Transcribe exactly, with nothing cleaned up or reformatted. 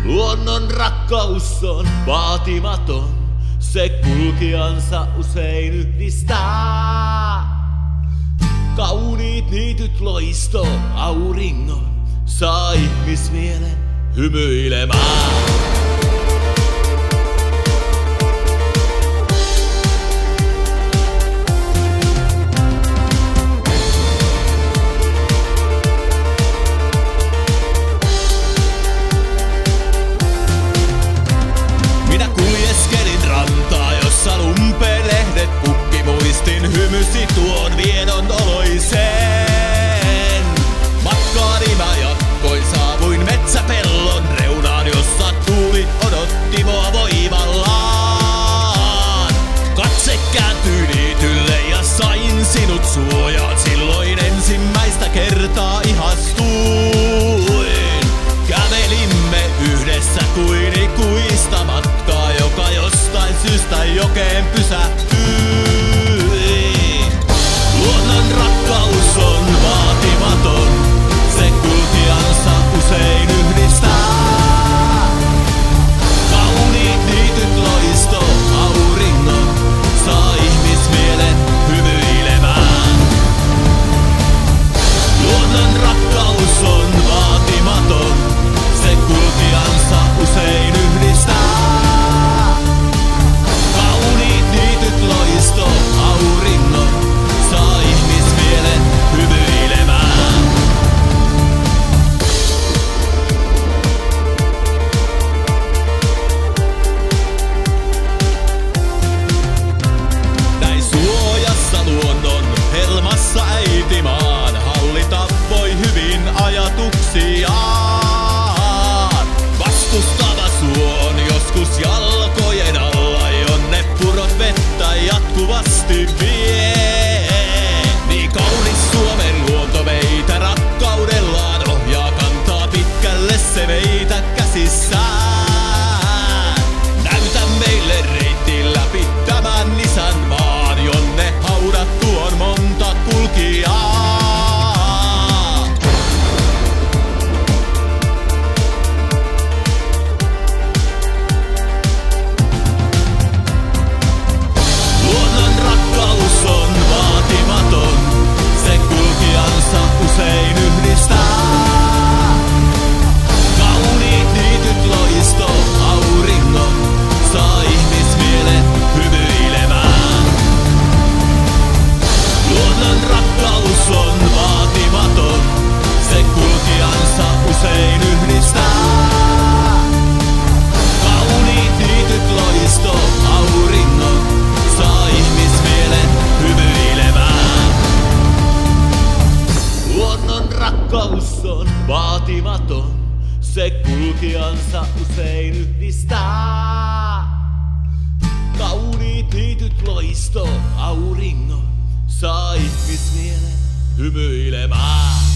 Luonnon rakkaus on vaatimaton, se kulkijansa usein yhdistää. Kauniit niityt loisto auringon, saa ihmismielen hymyilemään. Hymysi tuon vienon oloiseen. Matkaani mä jatkoin, saavuin metsäpellon reunaan, jossa tuuli odotti mua voimallaan. Katse kääntyi niitylle ja sain sinut suojaan, silloin ensimmäistä kertaa ihastuin. Kävelimme yhdessä kuin ikuista matkaa, joka jostain syystä jokeen pysähtyy. Luonnon rakkaus on vaatimaton, se kulkijansa usein yhdistää. Kauniit niityt loisto auringon, saa ihmismielen hymyilemään. Luonnon rakkaus on vaatimaton, se kulkijansa usein yhdistää. Kauniit niityt loisto auringon, saa ihmismielen hymyilemään. Näin suojassa luonnon helmassa äitimaan, hallita voi hyvin ajatuksiaan. Vastustava suon joskus jalkojen alla, jonne purot vettä jatkuvasti vie. Suomen luonto meitä rakkaudellaan ohjaa, kantaa pitkälle se meitä käsissään. Näytä meille reitin läpi tämän isänmaan, jonne haudattu on monta kulkijaa. Luonnon rakkaus on vaatimaton, se kulkijansa usein yhdistää. Kauniit niityt loisto auringon, saa ihmismielen hymyilemään. Luonnon rakkaus on vaatimaton, se kulkijansa usein yhdistää. Kauniit niityt loisto auringon, saa ihmismielen hymyilemään. Luonnon rakkaus on vaatimaton, se kulkijansa usein yhdistää. Kauniit niityt loisto auringon, saa ihmismielen hymyilemään.